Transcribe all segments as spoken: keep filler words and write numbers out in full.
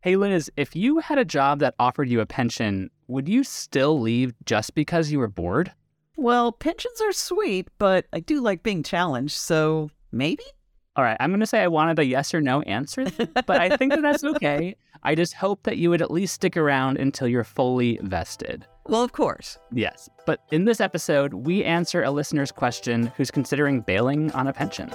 Hey, Liz, if you had a job that offered you a pension, would you still leave just because you were bored? Well, pensions are sweet, but I do like being challenged, so maybe? All right, I'm going to say I wanted a yes or no answer, but I think that that's okay. I just hope that you would at least stick around until you're fully vested. Well, of course. Yes, but in this episode, we answer a listener's question who's considering bailing on a pension.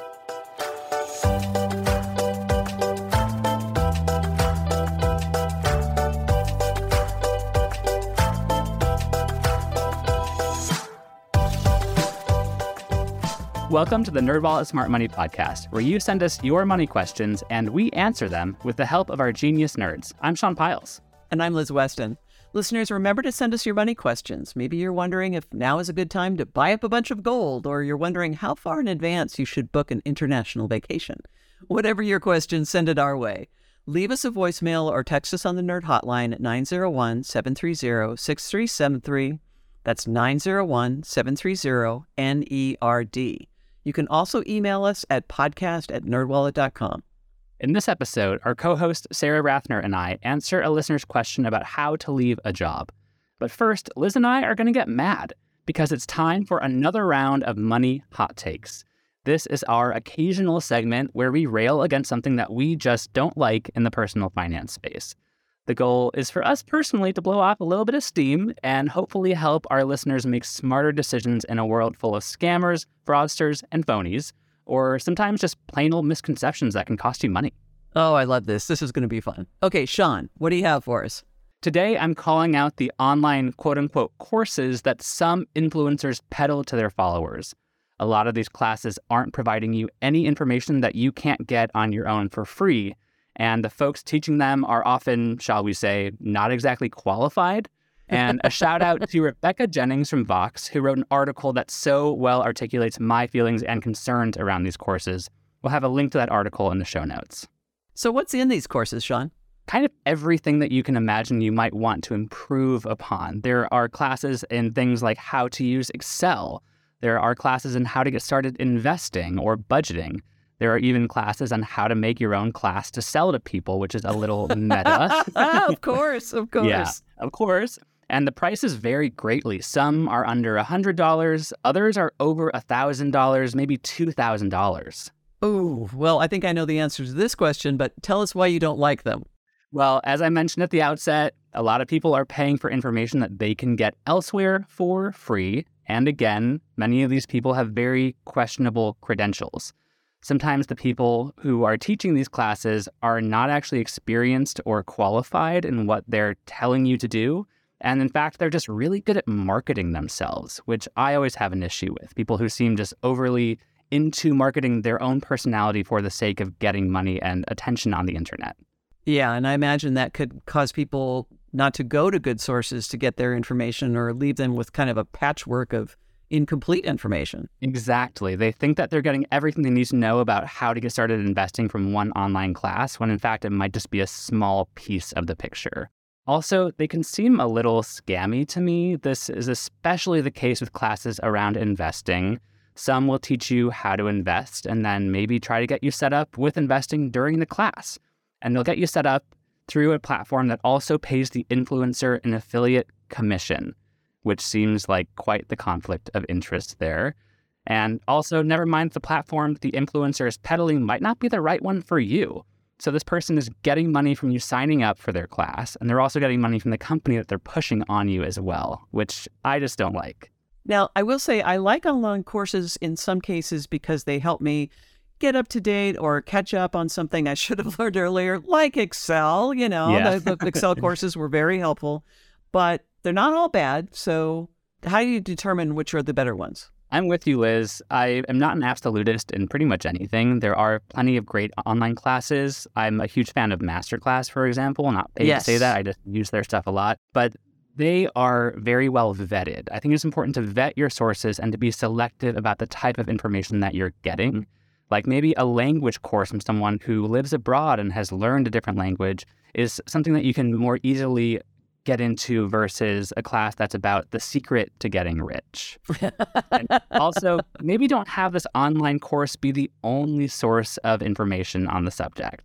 Welcome to the NerdWallet Smart Money Podcast, where you send us your money questions and we answer them with the help of our genius nerds. I'm Sean Piles. And I'm Liz Weston. Listeners, remember to send us your money questions. Maybe you're wondering if now is a good time to buy up a bunch of gold, or you're wondering how far in advance you should book an international vacation. Whatever your question, send it our way. Leave us a voicemail or text us on the Nerd Hotline at nine zero one, seven three zero, six three seven three. That's nine zero one, seven three zero, N E R D. You can also email us at podcast at nerdwallet dot com. In this episode, our co-host Sarah Rathner and I answer a listener's question about how to leave a job. But first, Liz and I are going to get mad because it's time for another round of Money Hot Takes. This is our occasional segment where we rail against something that we just don't like in the personal finance space. The goal is for us personally to blow off a little bit of steam and hopefully help our listeners make smarter decisions in a world full of scammers, fraudsters, and phonies, or sometimes just plain old misconceptions that can cost you money. Oh, I love this. This is going to be fun. Okay, Sean, what do you have for us? Today, I'm calling out the online quote-unquote courses that some influencers peddle to their followers. A lot of these classes aren't providing you any information that you can't get on your own for free, and the folks teaching them are often, shall we say, not exactly qualified. And a shout out to Rebecca Jennings from Vox, who wrote an article that so well articulates my feelings and concerns around these courses. We'll have a link to that article in the show notes. So what's in these courses, Sean? Kind of everything that you can imagine you might want to improve upon. There are classes in things like how to use Excel. There are classes in how to get started investing or budgeting. There are even classes on how to make your own class to sell to people, which is a little meta. Of course, of course. Yeah, of course. And the prices vary greatly. Some are under one hundred dollars. Others are over one thousand dollars, maybe two thousand dollars. Oh, well, I think I know the answer to this question, but tell us why you don't like them. Well, as I mentioned at the outset, a lot of people are paying for information that they can get elsewhere for free. And again, many of these people have very questionable credentials. Sometimes the people who are teaching these classes are not actually experienced or qualified in what they're telling you to do. And in fact, they're just really good at marketing themselves, which I always have an issue with. People who seem just overly into marketing their own personality for the sake of getting money and attention on the internet. Yeah, and I imagine that could cause people not to go to good sources to get their information or leave them with kind of a patchwork of incomplete information. Exactly. They think that they're getting everything they need to know about how to get started investing from one online class, when in fact it might just be a small piece of the picture. Also, they can seem a little scammy to me. This is especially the case with classes around investing. Some will teach you how to invest and then maybe try to get you set up with investing during the class. And they'll get you set up through a platform that also pays the influencer an affiliate commission, which seems like quite the conflict of interest there. And also, never mind the platform the influencer is peddling might not be the right one for you. So this person is getting money from you signing up for their class, and they're also getting money from the company that they're pushing on you as well, which I just don't like. Now, I will say I like online courses in some cases because they help me get up to date or catch up on something I should have learned earlier, like Excel. You know, Yeah. the, the Excel courses were very helpful, but they're not all bad. So how do you determine which are the better ones? I'm with you, Liz. I am not an absolutist in pretty much anything. There are plenty of great online classes. I'm a huge fan of Masterclass, for example. Not paid Yes. to say that. I just use their stuff a lot. But they are very well vetted. I think it's important to vet your sources and to be selective about the type of information that you're getting. Like maybe a language course from someone who lives abroad and has learned a different language is something that you can more easily get into versus a class that's about the secret to getting rich. And also, maybe don't have this online course be the only source of information on the subject.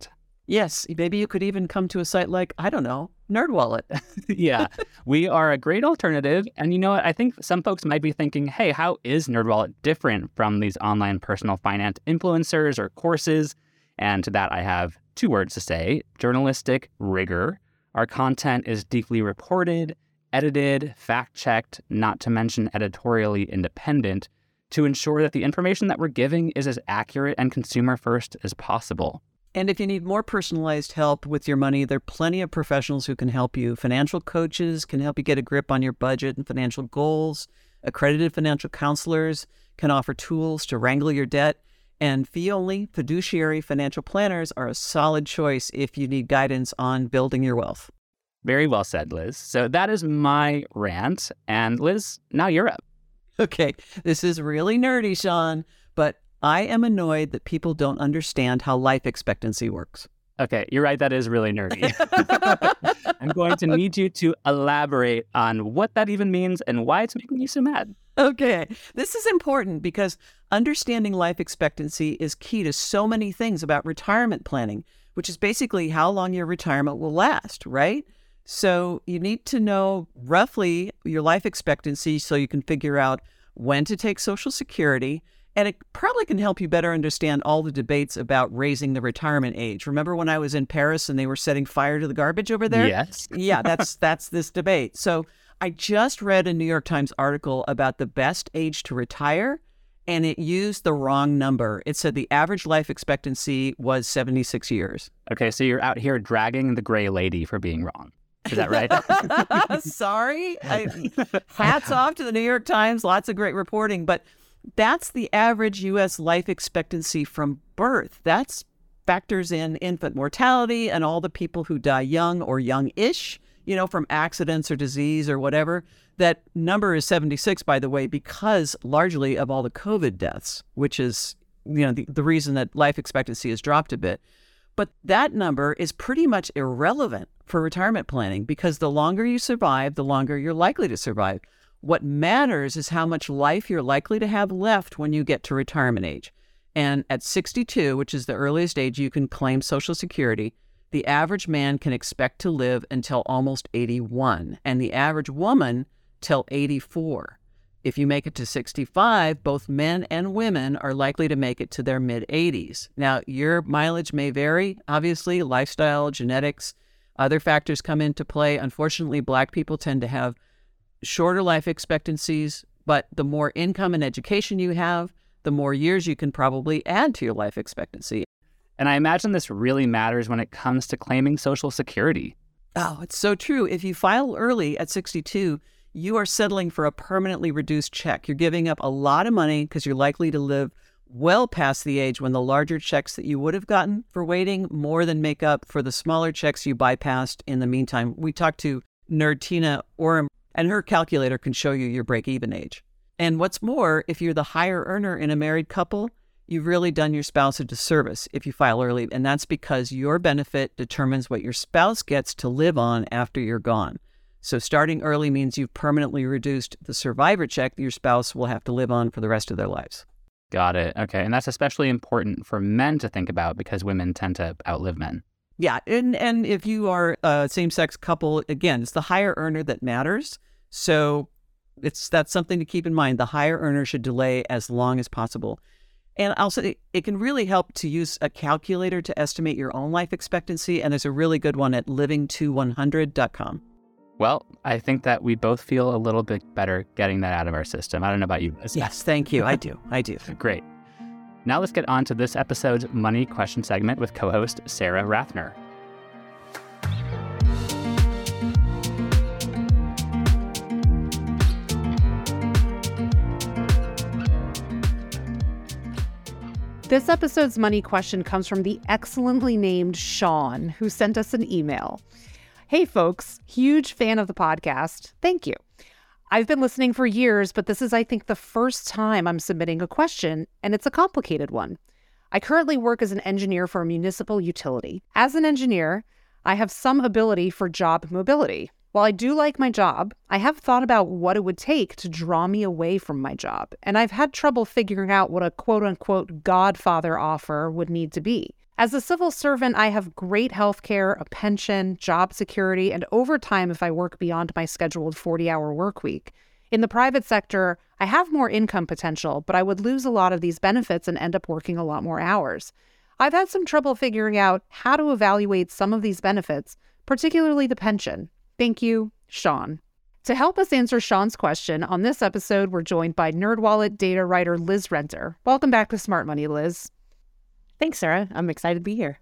Yes, maybe you could even come to a site like, I don't know, NerdWallet. Yeah, we are a great alternative. And you know what? I think some folks might be thinking, hey, how is NerdWallet different from these online personal finance influencers or courses? And to that, I have two words to say: journalistic rigor. Our content is deeply reported, edited, fact-checked, not to mention editorially independent, to ensure that the information that we're giving is as accurate and consumer-first as possible. And if you need more personalized help with your money, there are plenty of professionals who can help you. Financial coaches can help you get a grip on your budget and financial goals. Accredited financial counselors can offer tools to wrangle your debt. And fee-only fiduciary financial planners are a solid choice if you need guidance on building your wealth. Very well said, Liz. So that is my rant. And Liz, now you're up. Okay, this is really nerdy, Sean, but I am annoyed that people don't understand how life expectancy works. Okay, you're right. That is really nerdy. I'm going to need you to elaborate on what that even means and why it's making you so mad. Okay, this is important because understanding life expectancy is key to so many things about retirement planning, which is basically how long your retirement will last, right? So you need to know roughly your life expectancy so you can figure out when to take Social Security. And it probably can help you better understand all the debates about raising the retirement age. Remember when I was in Paris and they were setting fire to the garbage over there? Yes. Yeah, that's that's this debate. So I just read a New York Times article about the best age to retire, and it used the wrong number. It said the average life expectancy was seventy-six years. Okay, so you're out here dragging the gray lady for being wrong. Is that right? Sorry. I, hats off to the New York Times. Lots of great reporting. But that's the average U S life expectancy from birth. That's factors in infant mortality and all the people who die young or young-ish, you know, from accidents or disease or whatever. That number is seventy-six, by the way, because largely of all the COVID deaths, which is, you know, the, the reason that life expectancy has dropped a bit. But that number is pretty much irrelevant for retirement planning because the longer you survive, the longer you're likely to survive. What matters is how much life you're likely to have left when you get to retirement age. And at sixty-two, which is the earliest age you can claim Social Security, the average man can expect to live until almost eighty-one, and the average woman till eighty-four. If you make it to sixty-five, both men and women are likely to make it to their mid-eighties. Now, your mileage may vary. Obviously, lifestyle, genetics, other factors come into play. Unfortunately, Black people tend to have shorter life expectancies, but the more income and education you have, the more years you can probably add to your life expectancy. And I imagine this really matters when it comes to claiming Social Security. Oh, it's so true. If you file early at sixty-two, you are settling for a permanently reduced check. You're giving up a lot of money because you're likely to live well past the age when the larger checks that you would have gotten for waiting more than make up for the smaller checks you bypassed in the meantime. We talked to nerd Tina Orem, and her calculator can show you your break-even age. And what's more, if you're the higher earner in a married couple, you've really done your spouse a disservice if you file early, and that's because your benefit determines what your spouse gets to live on after you're gone. So starting early means you've permanently reduced the survivor check that your spouse will have to live on for the rest of their lives. Got it. Okay. And that's especially important for men to think about because women tend to outlive men. Yeah. And, and if you are a same-sex couple, again, it's the higher earner that matters. So it's that's something to keep in mind. The higher earner should delay as long as possible. And also, it, it can really help to use a calculator to estimate your own life expectancy. And there's a really good one at living to one hundred dot com. Well, I think that we both feel a little bit better getting that out of our system. I don't know about you, Liz. Yes, thank you. I do. I do. Great. Now let's get on to this episode's Money Question segment with co-host Sarah Rathner. This episode's money question comes from the excellently named Sean, who sent us an email. Hey folks, huge fan of the podcast. Thank you. I've been listening for years, but this is, I think, the first time I'm submitting a question, and it's a complicated one. I currently work as an engineer for a municipal utility. As an engineer, I have some ability for job mobility. While I do like my job, I have thought about what it would take to draw me away from my job, and I've had trouble figuring out what a quote-unquote Godfather offer would need to be. As a civil servant, I have great health care, a pension, job security, and overtime if I work beyond my scheduled forty-hour work week. In the private sector, I have more income potential, but I would lose a lot of these benefits and end up working a lot more hours. I've had some trouble figuring out how to evaluate some of these benefits, particularly the pension. Thank you, Sean. To help us answer Sean's question, on this episode, we're joined by NerdWallet data writer Liz Renter. Welcome back to Smart Money, Liz. Thanks, Sarah. I'm excited to be here.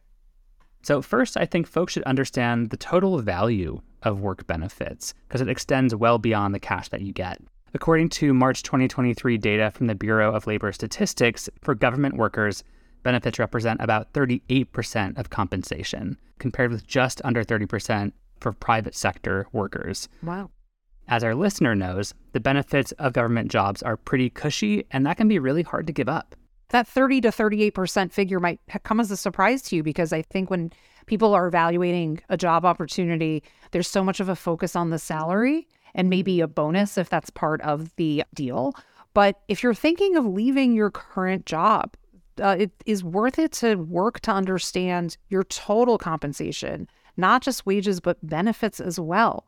So first, I think folks should understand the total value of work benefits because it extends well beyond the cash that you get. According to March twenty twenty-three data from the Bureau of Labor Statistics, for government workers, benefits represent about thirty-eight percent of compensation, compared with just under thirty percent for private sector workers. Wow. As our listener knows, the benefits of government jobs are pretty cushy, and that can be really hard to give up. That thirty to thirty-eight percent figure might come as a surprise to you because I think when people are evaluating a job opportunity, there's so much of a focus on the salary and maybe a bonus if that's part of the deal. But if you're thinking of leaving your current job, uh, it is worth it to work to understand your total compensation, not just wages, but benefits as well.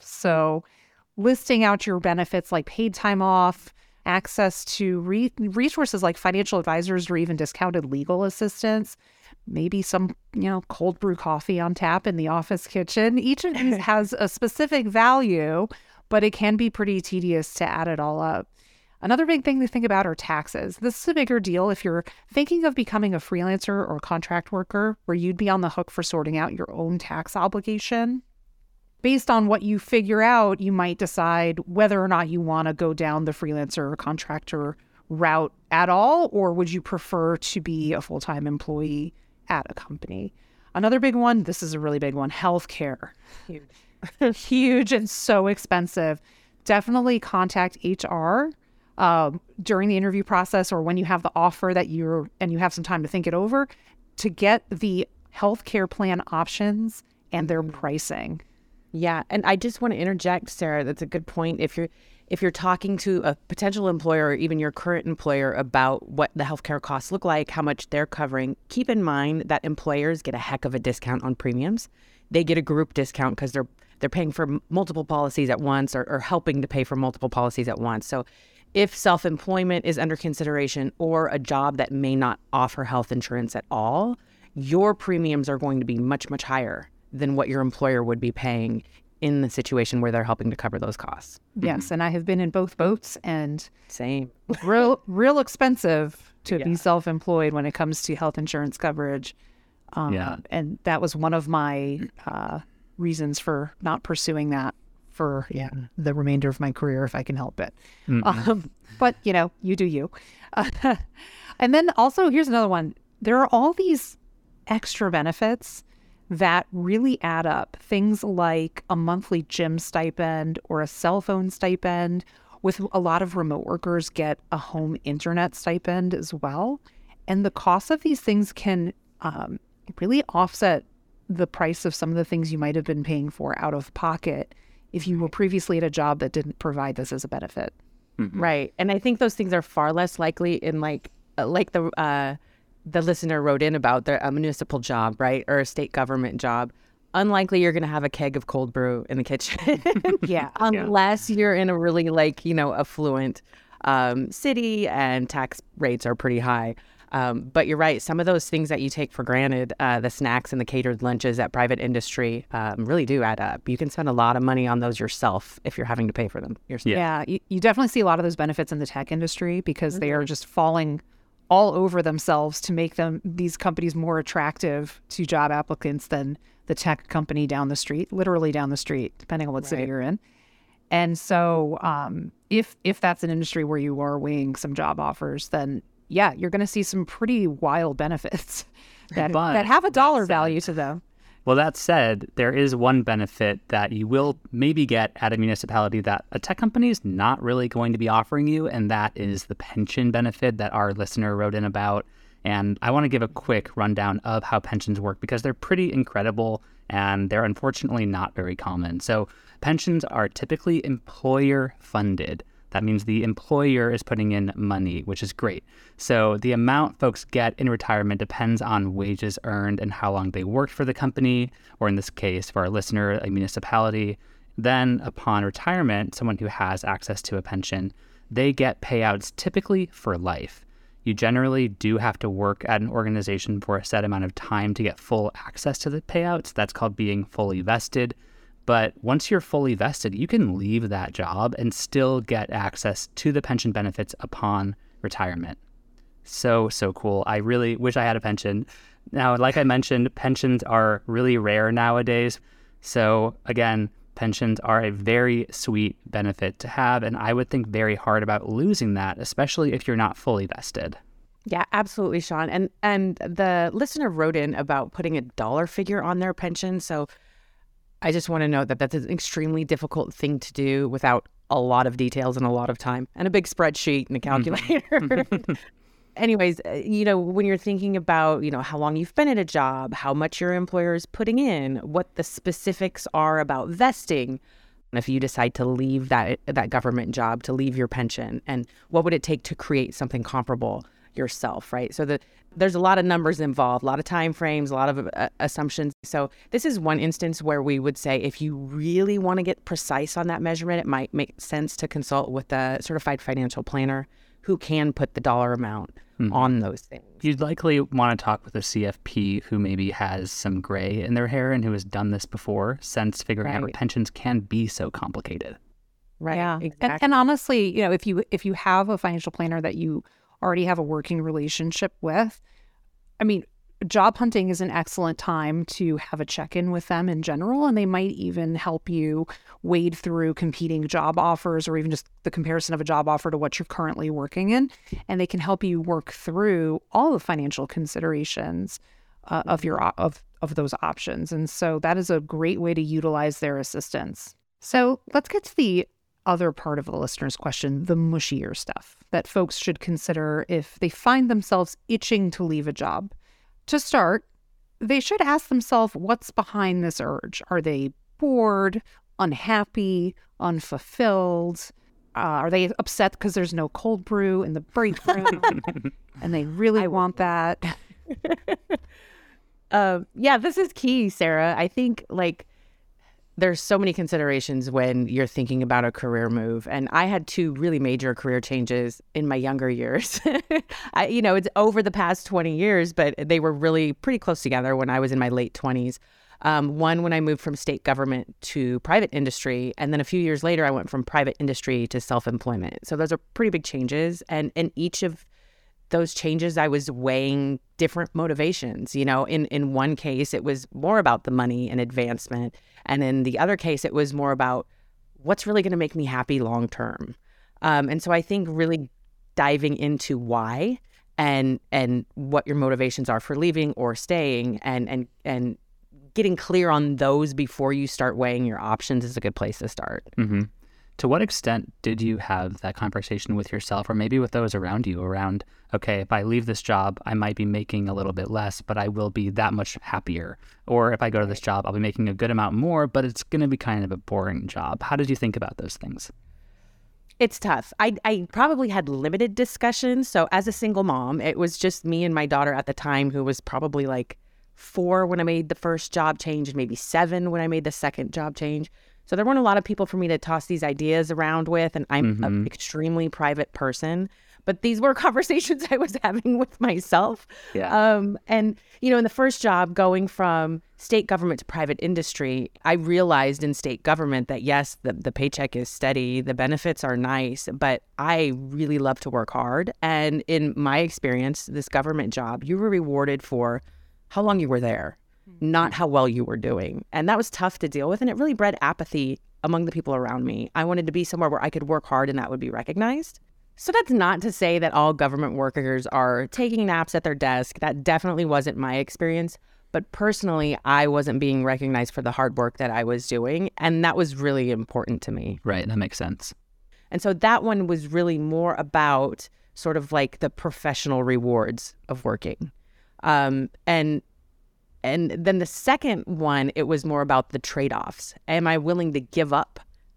So listing out your benefits like paid time off, access to re- resources like financial advisors or even discounted legal assistance, maybe some, you know, cold brew coffee on tap in the office kitchen. Each of these has a specific value, but it can be pretty tedious to add it all up. Another big thing to think about are taxes. This is a bigger deal if you're thinking of becoming a freelancer or contract worker, where you'd be on the hook for sorting out your own tax obligation. Based on what you figure out, you might decide whether or not you want to go down the freelancer or contractor route at all, or would you prefer to be a full-time employee at a company? Another big one, this is a really big one, healthcare. Huge. Huge and so expensive. Definitely contact H R um, during the interview process or when you have the offer that you're and you have some time to think it over to get the healthcare plan options and their pricing. Yeah, and I just want to interject, Sarah, that's a good point. If you're if you're talking to a potential employer or even your current employer about what the healthcare costs look like, how much they're covering, keep in mind that employers get a heck of a discount on premiums. They get a group discount because they're they're paying for m- multiple policies at once or, or helping to pay for multiple policies at once. So if self-employment is under consideration or a job that may not offer health insurance at all, your premiums are going to be much, much higher than what your employer would be paying in the situation where they're helping to cover those costs. Yes, and I have been in both boats, and same. real, real expensive to Yeah. be self-employed when it comes to health insurance coverage. Um, Yeah. And that was one of my uh, reasons for not pursuing that for yeah the remainder of my career if I can help it. Mm-hmm. Um, but, you know, you do you. Uh, and then also, here's another one. There are all these extra benefits that really add up. Things like a monthly gym stipend or a cell phone stipend. With a lot of remote workers get a home internet stipend as well. And the cost of these things can um, really offset the price of some of the things you might have been paying for out of pocket if you were previously at a job that didn't provide this as a benefit. Mm-hmm. Right. And I think those things are far less likely in like uh, like the uh, the listener wrote in about the, a municipal job, right? Or a state government job. Unlikely you're going to have a keg of cold brew in the kitchen. Yeah. Unless you're in a really like, you know, affluent um, city and tax rates are pretty high. Um, but you're right. Some of those things that you take for granted, uh, the snacks and the catered lunches at private industry um, really do add up. You can spend a lot of money on those yourself if you're having to pay for them yourself. Yeah, you, you definitely see a lot of those benefits in the tech industry because mm-hmm. they are just falling all over themselves to make them these companies more attractive to job applicants than the tech company down the street, literally down the street, depending on what city Right. you're in. And so um, if if that's an industry where you are weighing some job offers, then yeah, you're going to see some pretty wild benefits that, But that have a dollar that said- value to them. Well, that said, there is one benefit that you will maybe get at a municipality that a tech company is not really going to be offering you, and that is the pension benefit that our listener wrote in about. And I want to give a quick rundown of how pensions work because they're pretty incredible and they're unfortunately not very common. So pensions are typically employer funded. That means the employer is putting in money, which is great. So the amount folks get in retirement depends on wages earned and how long they worked for the company, or in this case, for our listener, a municipality. Then upon retirement, someone who has access to a pension, they get payouts typically for life. You generally do have to work at an organization for a set amount of time to get full access to the payouts. That's called being fully vested. But once you're fully vested, you can leave that job and still get access to the pension benefits upon retirement. So, so cool. I really wish I had a pension. Now, like I mentioned, pensions are really rare nowadays. So again, pensions are a very sweet benefit to have, and I would think very hard about losing that, especially if you're not fully vested. Yeah, absolutely, Sean. And and the listener wrote in about putting a dollar figure on their pension. So I just want to note that that's an extremely difficult thing to do without a lot of details and a lot of time and a big spreadsheet and a calculator. Mm-hmm. Anyways, you know, when you're thinking about, you know, how long you've been at a job, how much your employer is putting in, what the specifics are about vesting, and if you decide to leave that that government job, to leave your pension, and what would it take to create something comparable yourself, right? So the, there's a lot of numbers involved, a lot of time frames, a lot of uh, assumptions. So this is one instance where we would say if you really want to get precise on that measurement, it might make sense to consult with a certified financial planner who can put the dollar amount mm-hmm. on those things. You'd likely want to talk with a C F P who maybe has some gray in their hair and who has done this before, since figuring right. out pensions can be so complicated. Right. Yeah. Exactly. And, and honestly, you know, if you if you have a financial planner that you already have a working relationship with, I mean, job hunting is an excellent time to have a check-in with them in general, and they might even help you wade through competing job offers or even just the comparison of a job offer to what you're currently working in, and they can help you work through all the financial considerations uh, of your of of those options. And so that is a great way to utilize their assistance. So let's get to the other part of the listener's question, the mushier stuff that folks should consider if they find themselves itching to leave a job. To start, they should ask themselves what's behind this urge. Are they bored, unhappy, unfulfilled? Uh, are they upset because there's no cold brew in the break room and they really I want that? uh, yeah, this is key, Sarah. I think like there's so many considerations when you're thinking about a career move. And I had two really major career changes in my younger years. I, you know, it's over the past twenty years, but they were really pretty close together when I was in my late twenties. Um, one, when I moved from state government to private industry. And then a few years later, I went from private industry to self-employment. So those are pretty big changes. And in each of those changes, I was weighing different motivations. You know, in, in one case, it was more about the money and advancement. And in the other case, it was more about what's really going to make me happy long term. Um, and so I think really diving into why and and what your motivations are for leaving or staying and and and getting clear on those before you start weighing your options is a good place to start. Mm-hmm. To what extent did you have that conversation with yourself or maybe with those around you around, okay, if I leave this job, I might be making a little bit less, but I will be that much happier. Or if I go to this job, I'll be making a good amount more, but it's going to be kind of a boring job. How did you think about those things? It's tough. I, I probably had limited discussions. So as a single mom, it was just me and my daughter at the time, who was probably like four when I made the first job change and maybe seven when I made the second job change. So there weren't a lot of people for me to toss these ideas around with, and I'm mm-hmm. an extremely private person. But these were conversations I was having with myself. Yeah. Um, and, you know, in the first job, going from state government to private industry, I realized in state government that, yes, the, the paycheck is steady, the benefits are nice, but I really love to work hard. And in my experience, this government job, you were rewarded for how long you were there, not how well you were doing. And that was tough to deal with. And it really bred apathy among the people around me. I wanted to be somewhere where I could work hard and that would be recognized. So that's not to say that all government workers are taking naps at their desk. That definitely wasn't my experience. But personally, I wasn't being recognized for the hard work that I was doing. And that was really important to me. Right. That makes sense. And so that one was really more about sort of like the professional rewards of working. Um, and And then the second one, it was more about the trade-offs. Am I willing to give up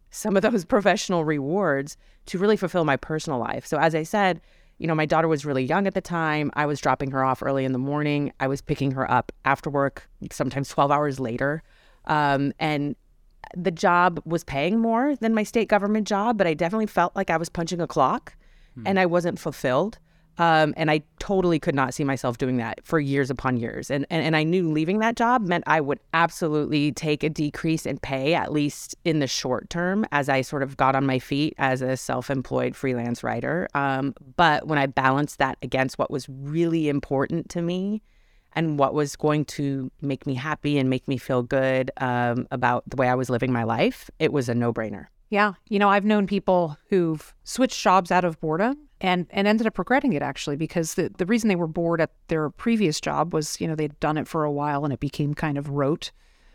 some of those professional rewards to really fulfill my personal life. So as I said, you know, my daughter was really young at the time. I was dropping her off early in the morning. I was picking her up after work, sometimes twelve hours later. Um, and the job was paying more than my state government job, but I definitely felt like I was punching a clock hmm. and I wasn't fulfilled. Um, and I totally could not see myself doing that for years upon years. And, and and I knew leaving that job meant I would absolutely take a decrease in pay, at least in the short term, as I sort of got on my feet as a self-employed freelance writer. Um, but when I balanced that against what was really important to me and what was going to make me happy and make me feel good um, about the way I was living my life, it was a no-brainer. Yeah. You know, I've known people who've switched jobs out of boredom and, and ended up regretting it, actually, because the, the reason they were bored at their previous job was, you know, they'd done it for a while and it became kind of rote.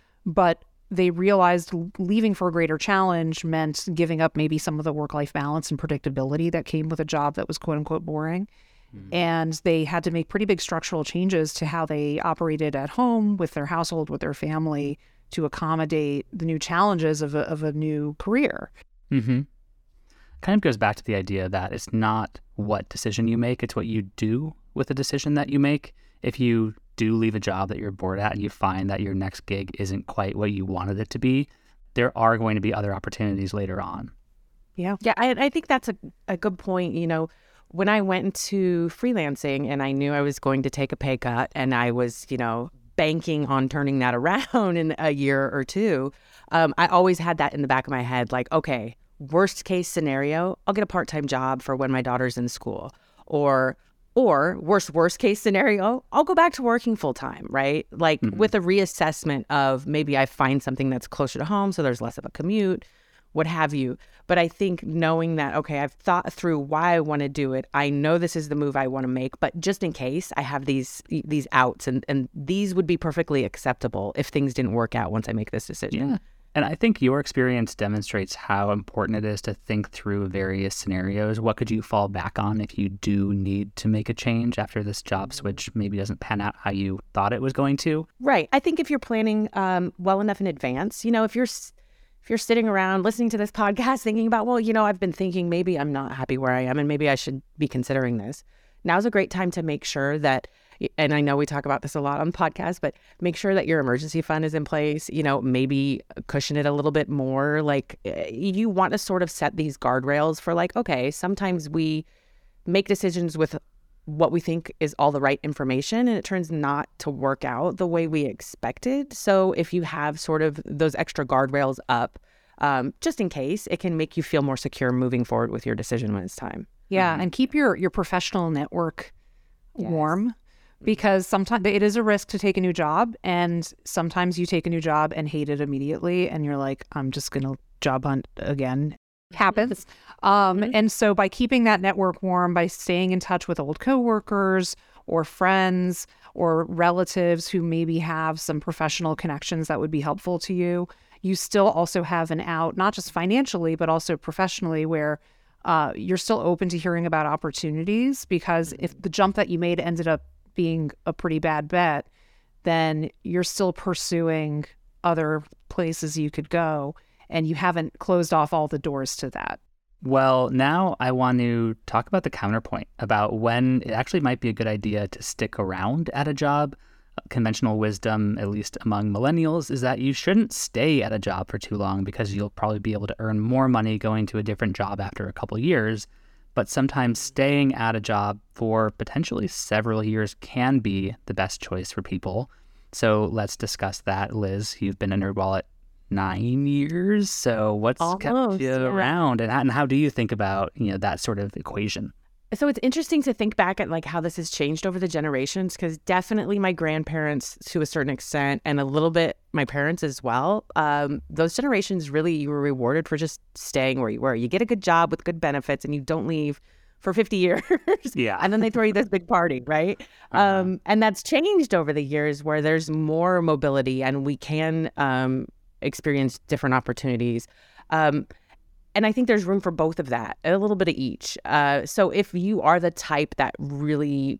But they realized leaving for a greater challenge meant giving up maybe some of the work-life balance and predictability that came with a job that was quote unquote boring. Mm. And they had to make pretty big structural changes to how they operated at home with their household, with their family, to accommodate the new challenges of a, of a new career. Mm-hmm. Kind of goes back to the idea that it's not what decision you make, it's what you do with the decision that you make. If you do leave a job that you're bored at and you find that your next gig isn't quite what you wanted it to be, there are going to be other opportunities later on. Yeah. Yeah, I, I think that's a, a good point. You know, when I went into freelancing and I knew I was going to take a pay cut and I was, you know, banking on turning that around in a year or two, um, I always had that in the back of my head, like, okay, worst case scenario, I'll get a part-time job for when my daughter's in school. Or, or worst, worst case scenario, I'll go back to working full-time, right? Like mm-hmm. with a reassessment of maybe I find something that's closer to home so there's less of a commute, what have you. But I think knowing that, okay, I've thought through why I want to do it. I know this is the move I want to make, but just in case, I have these these outs, and, and these would be perfectly acceptable if things didn't work out once I make this decision. Yeah. And I think your experience demonstrates how important it is to think through various scenarios. What could you fall back on if you do need to make a change after this job switch maybe doesn't pan out how you thought it was going to? Right. I think if you're planning um, well enough in advance, you know, if you're if you're sitting around listening to this podcast thinking about, well, you know, I've been thinking maybe I'm not happy where I am and maybe I should be considering this. Now's a great time to make sure that, and I know we talk about this a lot on the podcast, but make sure that your emergency fund is in place, you know, maybe cushion it a little bit more. Like you want to sort of set these guardrails for like, okay, sometimes we make decisions with what we think is all the right information and it turns not to work out the way we expected. So if you have sort of those extra guardrails up, um, just in case, it can make you feel more secure moving forward with your decision when it's time. Yeah, Mm-hmm. and keep your, your professional network Yes. warm, because sometimes it is a risk to take a new job, and sometimes you take a new job and hate it immediately and you're like, I'm just going to job hunt again. Happens. Um, Mm-hmm. and so by keeping that network warm, by staying in touch with old coworkers or friends or relatives who maybe have some professional connections that would be helpful to you, you still also have an out, not just financially, but also professionally, where uh, you're still open to hearing about opportunities. Because if the jump that you made ended up being a pretty bad bet, then you're still pursuing other places you could go, and you haven't closed off all the doors to that. Well, now I want to talk about the counterpoint about when it actually might be a good idea to stick around at a job. Conventional wisdom, at least among millennials, is that you shouldn't stay at a job for too long because you'll probably be able to earn more money going to a different job after a couple years. But sometimes staying at a job for potentially several years can be the best choice for people. So let's discuss that. Liz, you've been in NerdWallet nine years. So what's Almost, kept you yeah. around, and how, and how do you think about, you know, that sort of equation? So it's interesting to think back at like how this has changed over the generations, because definitely my grandparents to a certain extent, and a little bit my parents as well, um, those generations really, you were rewarded for just staying where you were. You get a good job with good benefits and you don't leave for fifty years. Yeah. And then they throw you this big party, right? Uh-huh. Um, and that's changed over the years where there's more mobility and we can um, experience different opportunities. Um, And I think there's room for both of that, a little bit of each. Uh, so if you are the type that really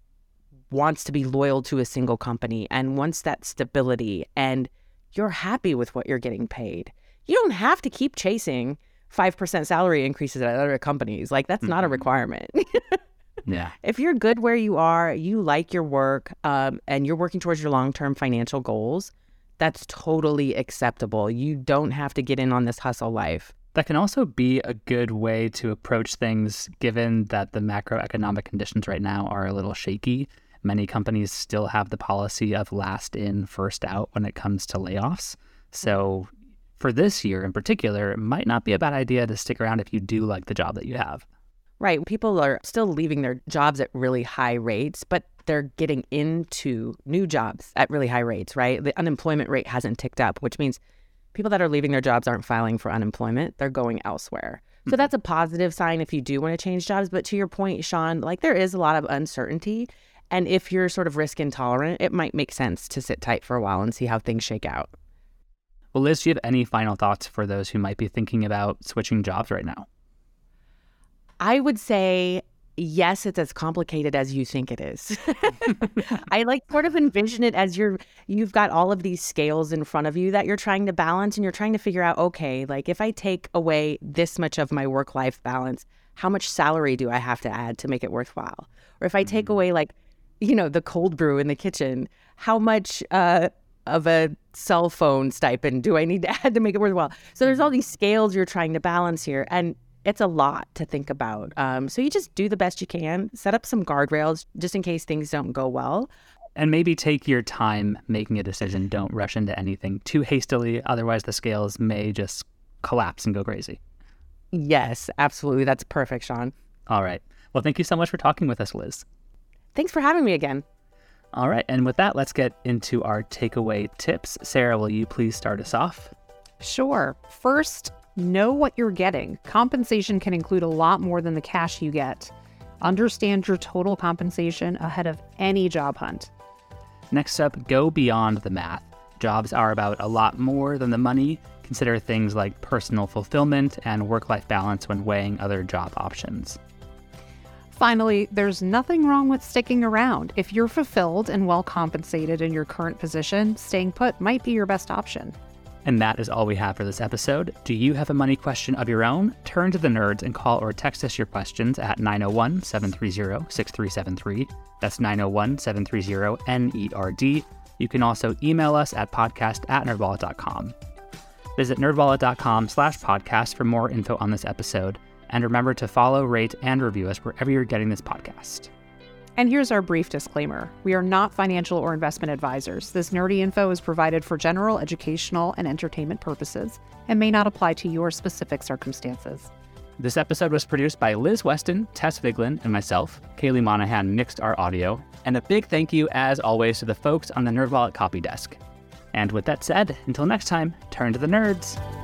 wants to be loyal to a single company and wants that stability and you're happy with what you're getting paid, You don't have to keep chasing five percent salary increases at other companies. Like, that's mm-hmm. not a requirement. Yeah. If you're good where you are, you like your work, um, and you're working towards your long-term financial goals, that's totally acceptable. You don't have to get in on this hustle life. That can also be a good way to approach things, given that the macroeconomic conditions right now are a little shaky. Many companies still have the policy of last in, first out when it comes to layoffs. So for this year in particular, it might not be a bad idea to stick around if you do like the job that you have. Right. People are still leaving their jobs at really high rates, but they're getting into new jobs at really high rates, right? The unemployment rate hasn't ticked up, which means people that are leaving their jobs aren't filing for unemployment. They're going elsewhere. So that's a positive sign if you do want to change jobs. But to your point, Sean, like, there is a lot of uncertainty. And if you're sort of risk intolerant, it might make sense to sit tight for a while and see how things shake out. Well, Liz, do you have any final thoughts for those who might be thinking about switching jobs right now? I would say, yes, it's as complicated as you think it is. I like sort of envision it as you're, you've got all of these scales in front of you that you're trying to balance, and you're trying to figure out, okay, like, if I take away this much of my work-life balance, how much salary do I have to add to make it worthwhile? Or if I take mm-hmm. away, like, you know, the cold brew in the kitchen, how much uh, of a cell phone stipend do I need to add to make it worthwhile? So there's all these scales you're trying to balance here. And it's a lot to think about. Um, so you just do the best you can, set up some guardrails just in case things don't go well. And maybe take your time making a decision. Don't rush into anything too hastily. Otherwise, the scales may just collapse and go crazy. Yes, absolutely. That's perfect, Sean. All right. Well, thank you so much for talking with us, Liz. Thanks for having me again. All right. And with that, let's get into our takeaway tips. Sarah, will you please start us off? Sure. First, know what you're getting. Compensation can include a lot more than the cash you get. Understand your total compensation ahead of any job hunt. Next up, go beyond the math. Jobs are about a lot more than the money. Consider things like personal fulfillment and work-life balance when weighing other job options. Finally, there's nothing wrong with sticking around. If you're fulfilled and well compensated in your current position, staying put might be your best option. And that is all we have for this episode. Do you have a money question of your own? Turn to the nerds and call or text us your questions at nine oh one, seven three zero, six three seven three. That's nine oh one, seven three zero, N E R D. You can also email us at podcast at nerdwallet dot com. Visit nerdwallet dot com slash podcast for more info on this episode. And remember to follow, rate, and review us wherever you're getting this podcast. And here's our brief disclaimer. We are not financial or investment advisors. This nerdy info is provided for general, educational, and entertainment purposes and may not apply to your specific circumstances. This episode was produced by Liz Weston, Tess Viglin, and myself. Kaylee Monahan mixed our audio. And a big thank you, as always, to the folks on the NerdWallet copy desk. And with that said, until next time, turn to the nerds.